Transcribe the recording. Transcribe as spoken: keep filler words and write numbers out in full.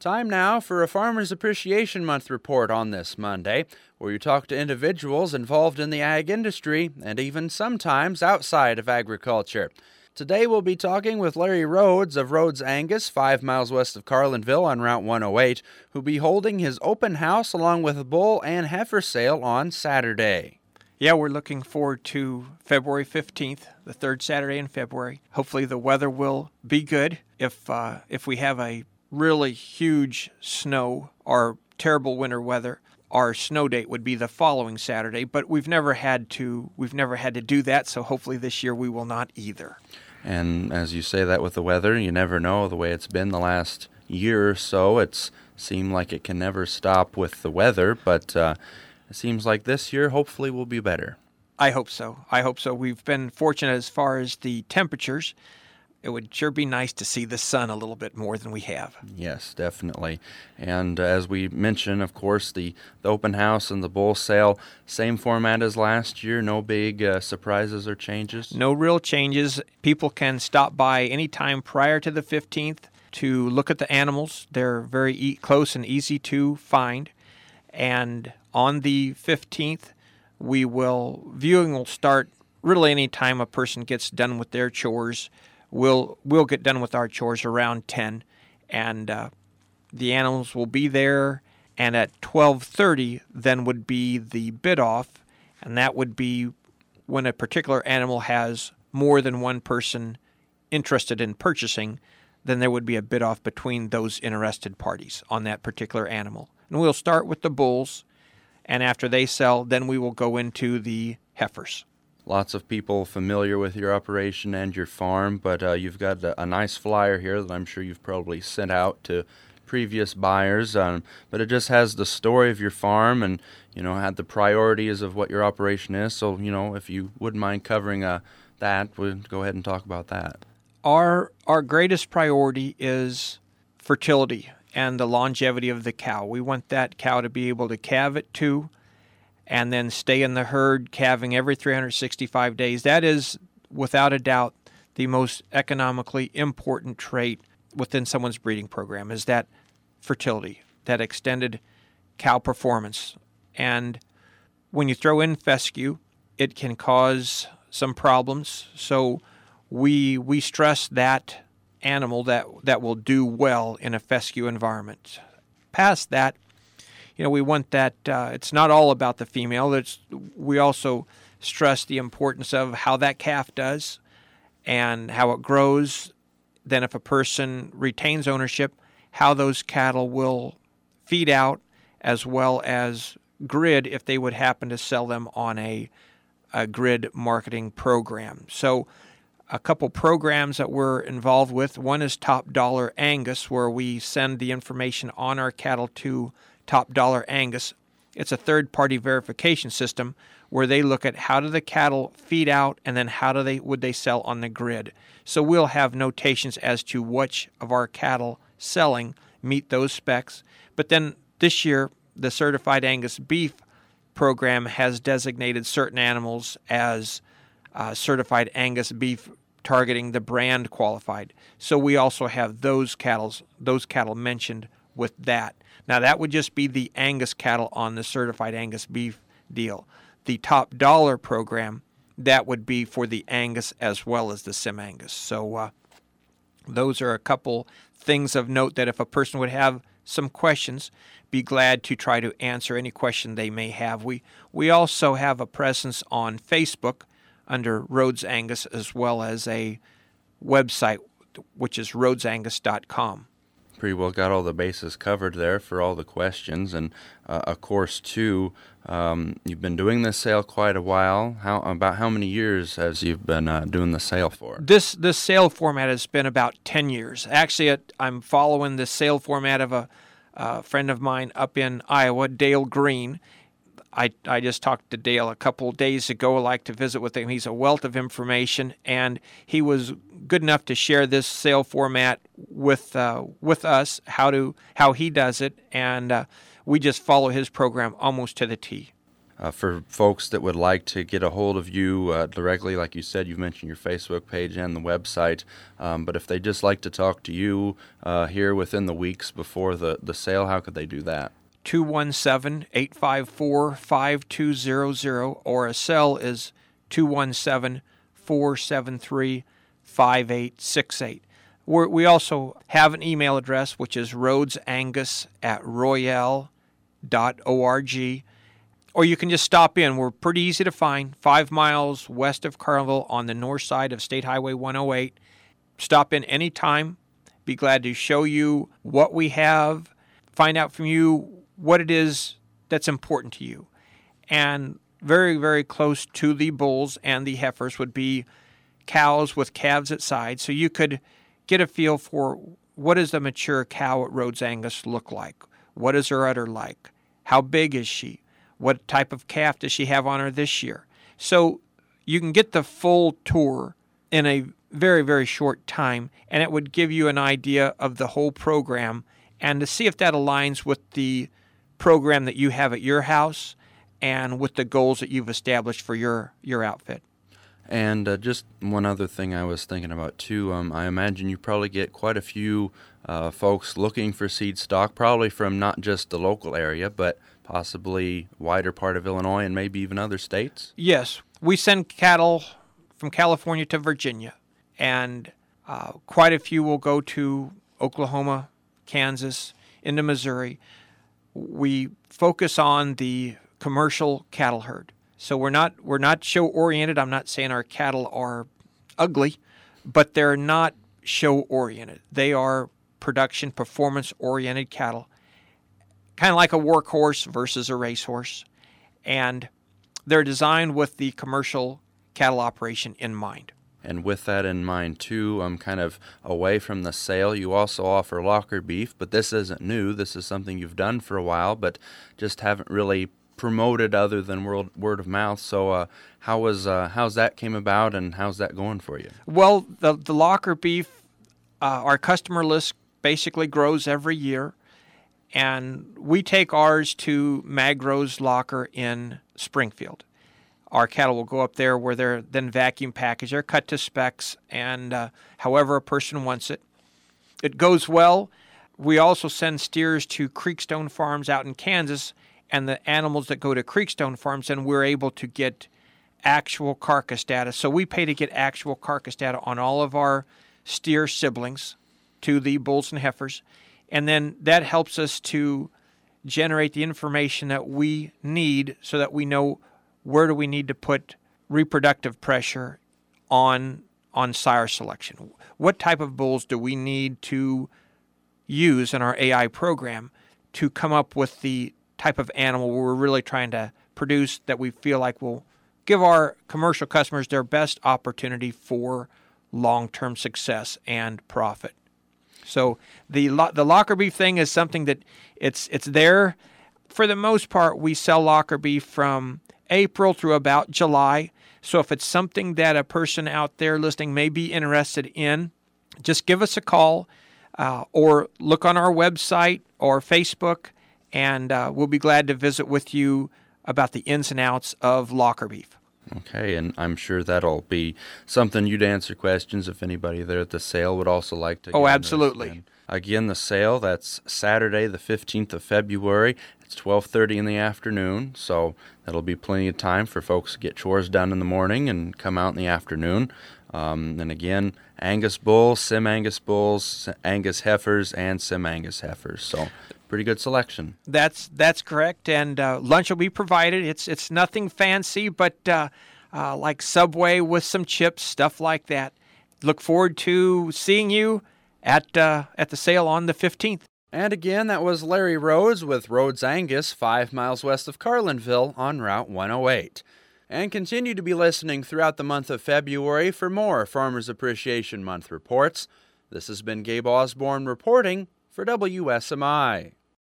Time now for a Farmers Appreciation Month report on this Monday, where you talk to individuals involved in the ag industry and even sometimes outside of agriculture. Today we'll be talking with Larry Rhodes of Rhodes Angus, five miles west of Carlinville on Route one oh eight, who'll be holding his open house along with a bull and heifer sale on Saturday. Yeah, we're looking forward to February fifteenth, the third Saturday in February. Hopefully the weather will be good. If uh, if we have a really huge snow or terrible winter weather, our snow date would be the following Saturday, but we've never had to we've never had to do that, so hopefully this year we will not either. And as you say that with the weather, you never know. The way it's been the last year or so, it's seemed like it can never stop with the weather, but uh, it seems like this year hopefully will be better. I hope so. I hope so. We've been fortunate as far as the temperatures. It would sure be nice to see the sun a little bit more than we have. Yes, definitely. And uh, as we mentioned, of course, the, the open house and the bull sale, same format as last year, no big uh, surprises or changes? No real changes. People can stop by any time prior to the fifteenth to look at the animals. They're very e- close and easy to find. And on the fifteenth, we will, viewing will start really any time a person gets done with their chores. We'll we'll get done with our chores around ten, and uh, the animals will be there. And at twelve thirty, then would be the bid off, and that would be when a particular animal has more than one person interested in purchasing. Then there would be a bid off between those interested parties on that particular animal. And we'll start with the bulls, and after they sell, then we will go into the heifers. Lots of people familiar with your operation and your farm, but uh, you've got a, a nice flyer here that I'm sure you've probably sent out to previous buyers, um, but it just has the story of your farm and, you know, had the priorities of what your operation is. So, you know, if you wouldn't mind covering uh, that, we'll go ahead and talk about that. Our, our greatest priority is fertility and the longevity of the cow. We want that cow to be able to calve at two and then stay in the herd calving every three hundred sixty-five days. That is, without a doubt, the most economically important trait within someone's breeding program, is that fertility, that extended cow performance. And when you throw in fescue, it can cause some problems. So we we stress that animal that, that will do well in a fescue environment. Past that, you know, we want that, uh, it's not all about the female. It's, we also stress the importance of how that calf does and how it grows. Then if a person retains ownership, how those cattle will feed out, as well as grid if they would happen to sell them on a, a grid marketing program. So a couple programs that we're involved with. One is Top Dollar Angus, where we send the information on our cattle to Top Dollar Angus. It's a third-party verification system where they look at how do the cattle feed out and then how do they would they sell on the grid. So we'll have notations as to which of our cattle selling meet those specs. But then this year, the Certified Angus Beef program has designated certain animals as uh, Certified Angus Beef targeting the brand qualified. So we also have those cattle, those cattle mentioned with that. Now, that would just be the Angus cattle on the Certified Angus Beef deal. The Top Dollar program, that would be for the Angus as well as the Sim Angus. So uh, those are a couple things of note that if a person would have some questions, be glad to try to answer any question they may have. We, we also have a presence on Facebook under Rhodes Angus, as well as a website, which is rhodes angus dot com. Pretty well got all the bases covered there for all the questions. And, uh, of course, too, um, you've been doing this sale quite a while. How About how many years has you been uh, doing the sale for? This this sale format has been about ten years. Actually, it, I'm following the sale format of a uh, friend of mine up in Iowa, Dale Green. I, I just talked to Dale a couple of days ago. I like to visit with him. He's a wealth of information, and he was good enough to share this sale format with uh, with us, how to how he does it, and uh, we just follow his program almost to the T. Uh, for folks that would like to get a hold of you uh, directly, like you said, you've mentioned your Facebook page and the website, um, but if they just like to talk to you uh, here within the weeks before the, the sale, how could they do that? two one seven, eight five four, five two zero zero, or a cell is two one seven, four seven three, five eight six eight. We're, we also have an email address, which is rhodesangus at royale dot org. Or you can just stop in. We're pretty easy to find, five miles west of Carlinville on the north side of State Highway one oh eight. Stop in anytime. Be glad to show you what we have, find out from you what it is that's important to you. And very, very close to the bulls and the heifers would be cows with calves at side. So you could get a feel for what does a mature cow at Rhodes Angus look like? What is her udder like? How big is she? What type of calf does she have on her this year? So you can get the full tour in a very, very short time, and it would give you an idea of the whole program and to see if that aligns with the program that you have at your house and with the goals that you've established for your, your outfit. And uh, just one other thing I was thinking about, too. Um, I imagine you probably get quite a few uh, folks looking for seed stock, probably from not just the local area, but possibly wider part of Illinois and maybe even other states? Yes. We send cattle from California to Virginia, and uh, quite a few will go to Oklahoma, Kansas, into Missouri. We focus on the commercial cattle herd. So we're not we're not show-oriented. I'm not saying our cattle are ugly, but they're not show-oriented. They are production, performance-oriented cattle, kind of like a workhorse versus a racehorse. And they're designed with the commercial cattle operation in mind. And with that in mind, too, I'm kind of away from the sale. You also offer locker beef, but this isn't new. This is something you've done for a while, but just haven't really promoted other than word, word of mouth. So uh, how was uh, how's that came about, and how's that going for you? Well, the, the locker beef, uh, our customer list basically grows every year, and we take ours to Magro's Locker in Springfield. Our cattle will go up there where they're then vacuum packaged. They're cut to specs, and uh, however a person wants it. It goes well. We also send steers to Creekstone Farms out in Kansas, and the animals that go to Creekstone Farms, and we're able to get actual carcass data. So we pay to get actual carcass data on all of our steer siblings to the bulls and heifers, and then that helps us to generate the information that we need so that we know where do we need to put reproductive pressure on on sire selection. What type of bulls do we need to use in our A I program to come up with the type of animal we're really trying to produce that we feel like will give our commercial customers their best opportunity for long-term success and profit. So the lo- the locker beef thing is something that it's it's there. For the most part, we sell locker beef from April through about July. So if it's something that a person out there listening may be interested in, just give us a call uh, or look on our website or Facebook, and uh, we'll be glad to visit with you about the ins and outs of locker beef. Okay, and I'm sure that'll be something you'd answer questions if anybody there at the sale would also like to. Oh, absolutely. Again, the sale, that's Saturday, the fifteenth of February. It's twelve thirty in the afternoon, so that'll be plenty of time for folks to get chores done in the morning and come out in the afternoon. Um, and again, Angus bulls, Sim Angus bulls, Angus heifers, and Sim Angus heifers. So pretty good selection. That's that's correct, and uh, lunch will be provided. It's it's nothing fancy, but uh, uh, like Subway with some chips, stuff like that. Look forward to seeing you at uh, at the sale on the fifteenth. And again, that was Larry Rhodes with Rhodes Angus, five miles west of Carlinville on Route one oh eight. And continue to be listening throughout the month of February for more Farmers Appreciation Month reports. This has been Gabe Osborne reporting for W S M I.